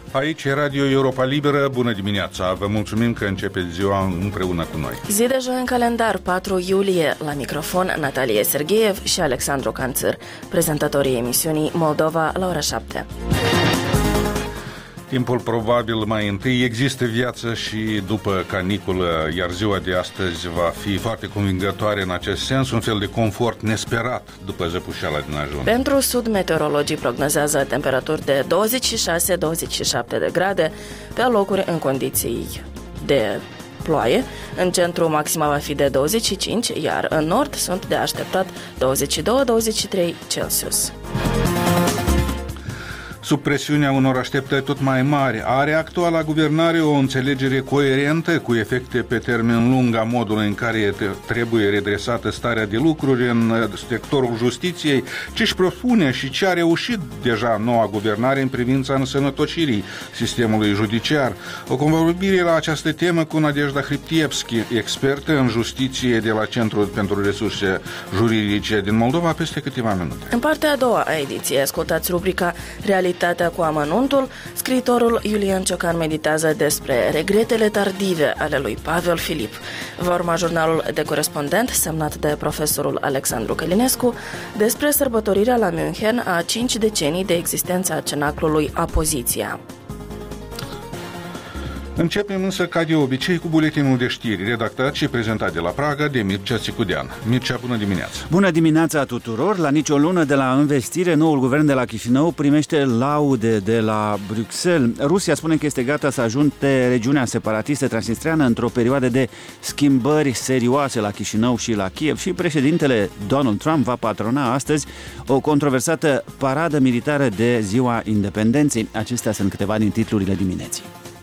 Aici e Radio Europa Liberă, bună dimineața! Vă mulțumim că începeți ziua împreună cu noi. Zi de joi în calendar, 4 iulie, la microfon Natalia Sergeev și Alexandru Canțăr, prezentatorii emisiunii Moldova la ora 7. Timpul probabil mai întâi, există viață și după caniculă, iar ziua de astăzi va fi foarte convingătoare în acest sens, un fel de confort nesperat după zăpușeala din ajun. Pentru sud, meteorologii prognozează temperaturi de 26-27 de grade pe locuri în condiții de ploaie. În centru maxima va fi de 25, iar în nord sunt de așteptat 22-23 Celsius. Sub presiunea unor așteptări tot mai mari, are actuala guvernare o înțelegere coerentă cu efecte pe termen lung a modului în care trebuie redresată starea de lucruri în sectorul justiției, ce își propune și ce a reușit deja noua guvernare în privința însănătocirii sistemului judiciar. O convorbire la această temă cu Nadejda Hriptievski, expertă în justiție de la Centrul pentru Resurse Juridice din Moldova, peste câteva minute. În partea a doua a ediției ascultați rubrica Realitatea cu amănuntul. Scriitorul Iulian Ciocan meditează despre regretele tardive ale lui Pavel Filip. Va urma jurnalul de corespondent semnat de profesorul Alexandru Călinescu despre sărbătorirea la München a 5 decenii de existența cenaclului Apoziția. Începem însă, ca de obicei, cu buletinul de știri, redactat și prezentat de la Praga de Mircea Țicudean. Mircea, bună dimineața! Bună dimineața tuturor! La nicio lună de la învestire, noul guvern de la Chișinău primește laude de la Bruxelles. Rusia spune că este gata să ajute regiunea separatistă transnistreană într-o perioadă de schimbări serioase la Chișinău și la Kiev și președintele Donald Trump va patrona astăzi o controversată paradă militară de Ziua Independenței. Acestea sunt câteva din titlurile dimineții.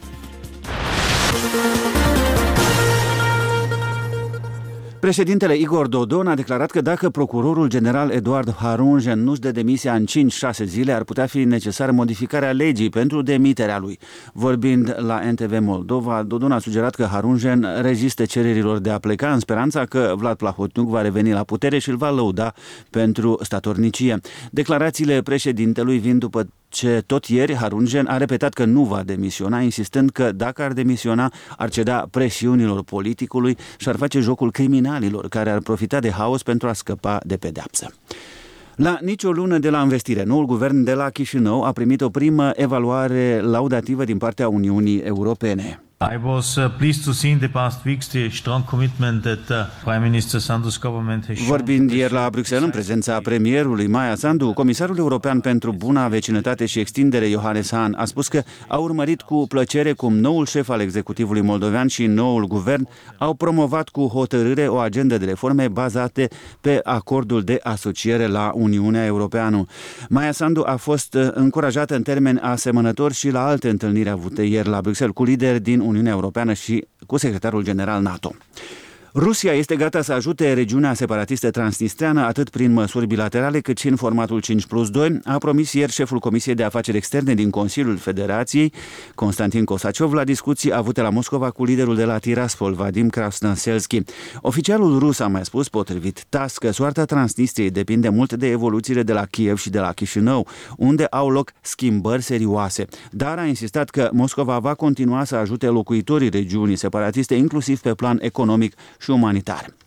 Președintele Igor Dodon a declarat că dacă procurorul general Eduard Harunjen nu-și dă demisia în 5-6 zile, ar putea fi necesară modificarea legii pentru demiterea lui. Vorbind la NTV Moldova, Dodon a sugerat că Harunjen rezistă cererilor de a pleca în speranța că Vlad Plahotniuc va reveni la putere și îl va lăuda pentru statornicie. Declarațiile președintelui vin după ce tot ieri Harunjen a repetat că nu va demisiona, insistând că dacă ar demisiona, ar ceda presiunilor politicului și ar face jocul criminalilor care ar profita de haos pentru a scăpa de pedeapsă. La nicio lună de la învestire, noul guvern de la Chișinău a primit o primă evaluare laudativă din partea Uniunii Europene. I was pleased to see in the past weeks the strong commitment that Prime Minister Sandu's government has shown. Vorbind ieri la Bruxelles în prezența premierului Maia Sandu, comisarul european pentru buna vecinătate și extindere Johannes Hahn a spus că a urmărit cu plăcere cum noul șef al executivului moldovean și noul guvern au promovat cu hotărâre o agendă de reforme bazate pe acordul de asociere la Uniunea Europeană. Maia Sandu a fost încurajată în termeni asemănători și la alte întâlniri avute ieri la Bruxelles cu lideri din Uniunea Europeană și cu secretarul general NATO. Rusia este gata să ajute regiunea separatistă transnistreană atât prin măsuri bilaterale cât și în formatul 5+2, a promis ieri șeful Comisiei de Afaceri Externe din Consiliul Federației, Constantin Kosaciov, la discuții avute la Moscova cu liderul de la Tiraspol, Vadim Krasnoselski. Oficialul rus a mai spus, potrivit TASS, că soarta Transnistriei depinde mult de evoluțiile de la Kiev și de la Chișinău, unde au loc schimbări serioase. Dar a insistat că Moscova va continua să ajute locuitorii regiunii separatiste, inclusiv pe plan economic și umanitar.